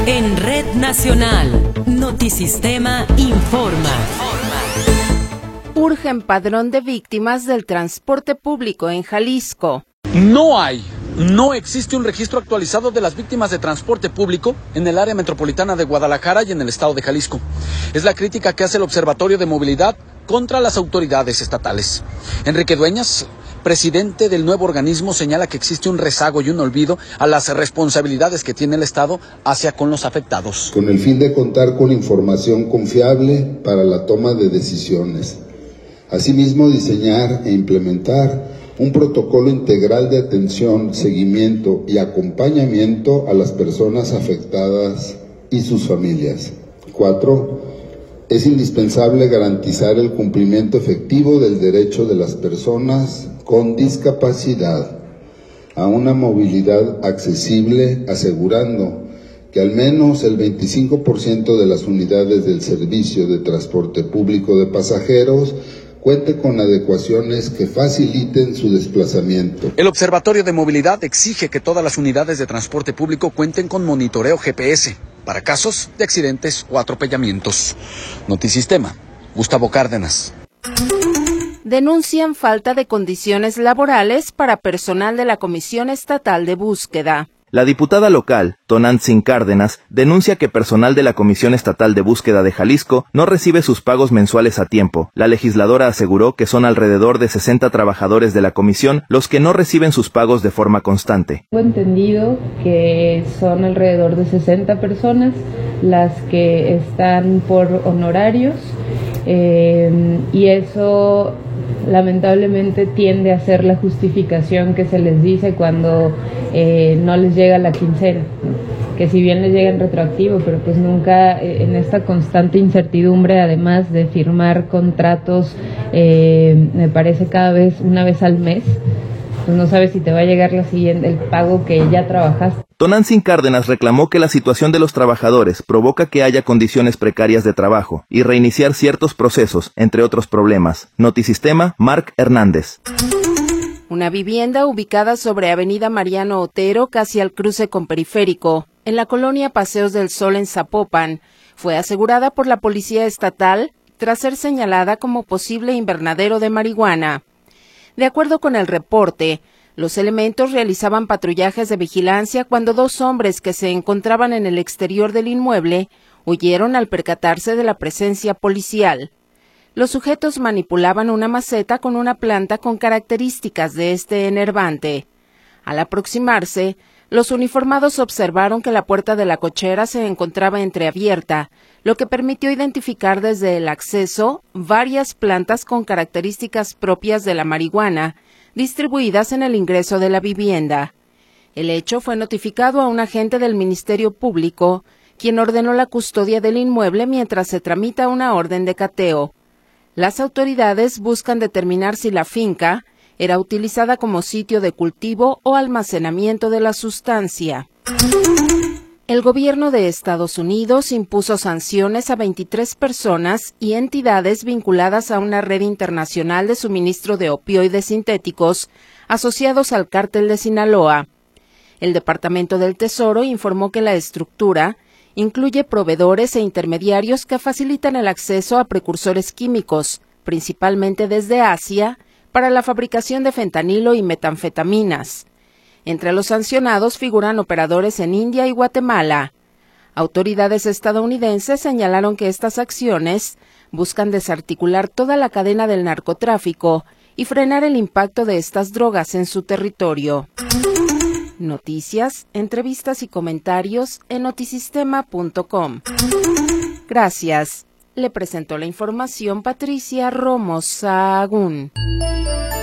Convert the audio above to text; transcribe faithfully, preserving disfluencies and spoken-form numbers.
En Red Nacional, Notisistema informa. Urgen padrón de víctimas del transporte público en Jalisco. No hay, no existe un registro actualizado de las víctimas de transporte público en el área metropolitana de Guadalajara y en el estado de Jalisco. Es la crítica que hace el Observatorio de Movilidad contra las autoridades estatales. Enrique Dueñas, presidente del nuevo organismo, señala que existe un rezago y un olvido a las responsabilidades que tiene el Estado hacia con los afectados. Con el fin de contar con información confiable para la toma de decisiones. Asimismo, diseñar e implementar un protocolo integral de atención, seguimiento y acompañamiento a las personas afectadas y sus familias. Cuatro, es indispensable garantizar el cumplimiento efectivo del derecho de las personas con discapacidad a una movilidad accesible, asegurando que al menos el veinticinco por ciento de las unidades del servicio de transporte público de pasajeros cuente con adecuaciones que faciliten su desplazamiento. El Observatorio de Movilidad exige que todas las unidades de transporte público cuenten con monitoreo G P S para casos de accidentes o atropellamientos. Notisistema, Gustavo Cárdenas. Denuncian falta de condiciones laborales para personal de la Comisión Estatal de Búsqueda. La diputada local, Tonantzin Cárdenas, denuncia que personal de la Comisión Estatal de Búsqueda de Jalisco no recibe sus pagos mensuales a tiempo. La legisladora aseguró que son alrededor de sesenta trabajadores de la comisión los que no reciben sus pagos de forma constante. Tengo entendido que son alrededor de sesenta personas las que están por honorarios eh, y eso lamentablemente tiende a ser la justificación que se les dice cuando eh, no les llega la quincena, ¿no? Que si bien les llega en retroactivo, pero pues nunca eh, en esta constante incertidumbre, además de firmar contratos, eh, me parece cada vez, una vez al mes, pues no sabes si te va a llegar la siguiente, el pago que ya trabajaste. Tonantzin Cárdenas reclamó que la situación de los trabajadores provoca que haya condiciones precarias de trabajo y reiniciar ciertos procesos, entre otros problemas. Notisistema, Marc Hernández. Una vivienda ubicada sobre Avenida Mariano Otero, casi al cruce con Periférico, en la colonia Paseos del Sol en Zapopan, fue asegurada por la Policía Estatal tras ser señalada como posible invernadero de marihuana. De acuerdo con el reporte, los elementos realizaban patrullajes de vigilancia cuando dos hombres que se encontraban en el exterior del inmueble huyeron al percatarse de la presencia policial. Los sujetos manipulaban una maceta con una planta con características de este enervante. Al aproximarse, los uniformados observaron que la puerta de la cochera se encontraba entreabierta, lo que permitió identificar desde el acceso varias plantas con características propias de la marihuana, distribuidas en el ingreso de la vivienda. El hecho fue notificado a un agente del Ministerio Público, quien ordenó la custodia del inmueble mientras se tramita una orden de cateo. Las autoridades buscan determinar si la finca era utilizada como sitio de cultivo o almacenamiento de la sustancia. El gobierno de Estados Unidos impuso sanciones a veintitrés personas y entidades vinculadas a una red internacional de suministro de opioides sintéticos asociados al cártel de Sinaloa. El Departamento del Tesoro informó que la estructura incluye proveedores e intermediarios que facilitan el acceso a precursores químicos, principalmente desde Asia, para la fabricación de fentanilo y metanfetaminas. Entre los sancionados figuran operadores en India y Guatemala. Autoridades estadounidenses señalaron que estas acciones buscan desarticular toda la cadena del narcotráfico y frenar el impacto de estas drogas en su territorio. Noticias, entrevistas y comentarios en notisistema punto com. Gracias. Le presentó la información Patricia Romo Sahagún.